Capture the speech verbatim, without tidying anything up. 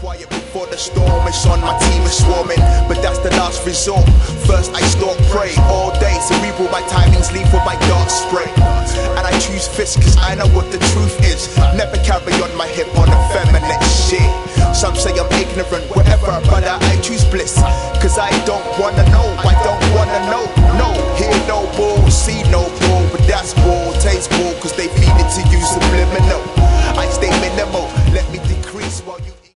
quiet before the storm is on, my team is swarming, but that's the last resort. First I stalk prey all day, cerebral, my timing's lethal, my darts spray. And I choose fists cause I know what the truth is. Never carry on my hip on effeminate shit. Some say I'm ignorant, whatever, but I choose bliss. Cause I don't wanna know, I don't wanna know. No, hear no bull, see no